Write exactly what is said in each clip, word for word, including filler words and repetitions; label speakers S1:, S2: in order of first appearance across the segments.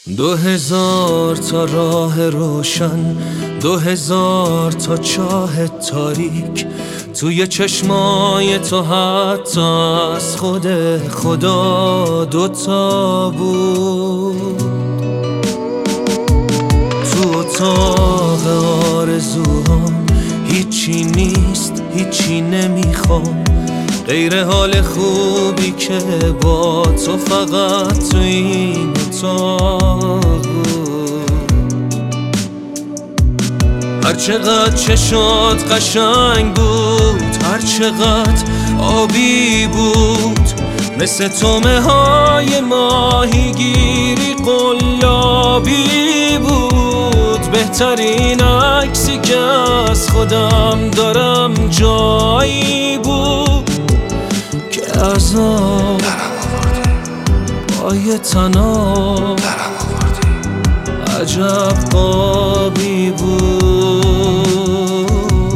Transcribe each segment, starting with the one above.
S1: دو هزار تا راه روشن، دو هزار تا چاه تاریک، توی چشمای تو حتی از خود خدا دوتا بود. تو اتاق آرزوهام هیچی نیست، هیچی نمیخوام غیر حال خوبی که با تو فقط تو این اتاق بود. هر چقدر چشات قشنگ بود، هر چقدر آبی بود، مثل تومه های ماهیگیری قلابی بود. بهترین عکسی که از خودم دارم جایی بود که از آب پای تناب عجب قابی بود.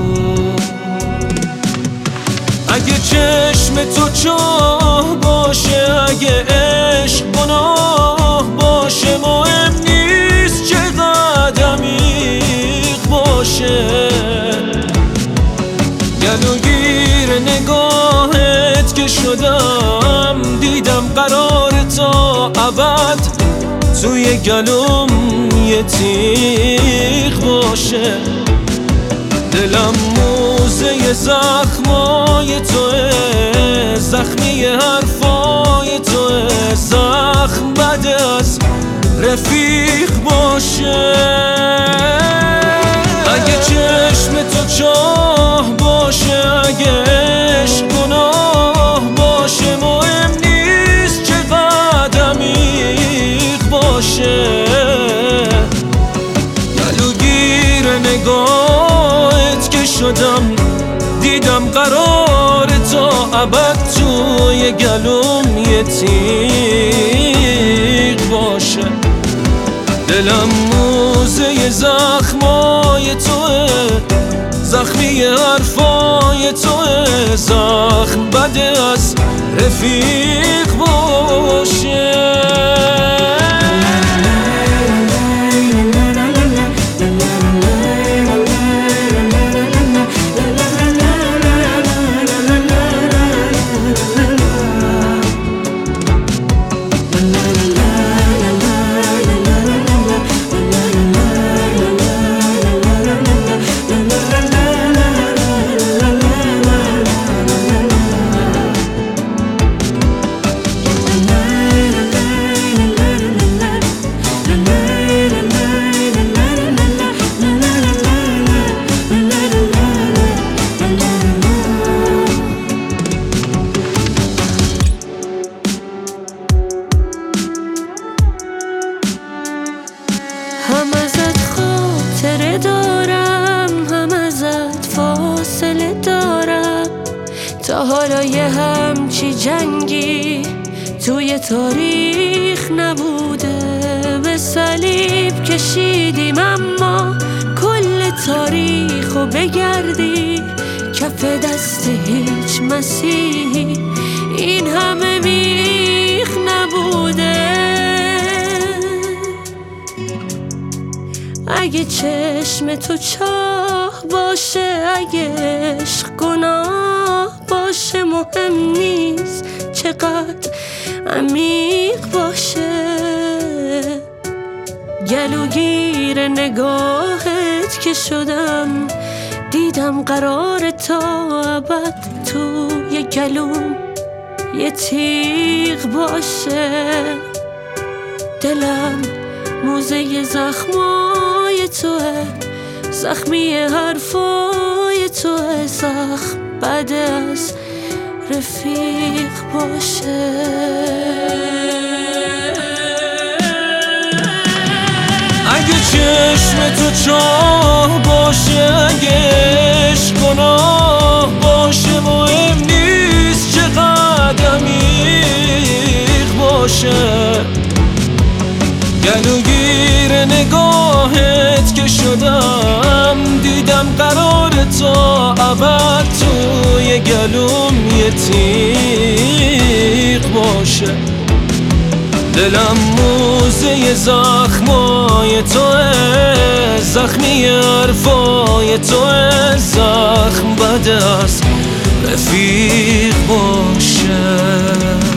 S1: اگه چشم تو چاه باشه، اگه عشق گناه باشه، مهم نیست چقدر عمیق باشه. گلوگیر نگاهت که شدم، دیدم قرار تا ابد توی گلوم یه تیغ باشه. دلم موزه زخمای توه، زخمی حرفای توه، زخم بد از رفیق باشه. اگه چشم تو چاه باشه، اگه عشق گناه باشه، مهم نیست چقدر عمیق باشه. گلوگیر نگاهت که شدم، دیدم قرار تا ابد توی گلوم یه تیغ باشه. دلم موزه زخمای توه، زخمی حرفای توه، زخم بده از رفیق باشه.
S2: هم ازت خاطره دارم، هم ازت فاصله دارم. تا حالا یه همچی جنگی توی تاریخ نبوده. به صلیب کشیدیم اما کل تاریخو بگردی، کف دست هیچ مسیحی این همه بیخ نبوده. اگه چشم تو چاه باشه، اگه عشق گناه باشه، مهم نیست چقدر عمیق باشه. گلوگیر نگاهت که شدم، دیدم قرار تا ابد توی گلوم یه تیغ باشه. دلم موزه زخمای توه، زخمی حرفای توه، زخم بد از رفیق باشه.
S1: اگه چشم تو چاه باشه، اگه عشق گناه باشه، مهم نیست چقدر عمیق باشه. گلوگیر نگاهت که شدم، دیدم قرار تا ابد توی گلوم یه تیغ باشه. دلم موزه زخم توه، زخمی حرفای توه. زخم بد است رفیق باشه.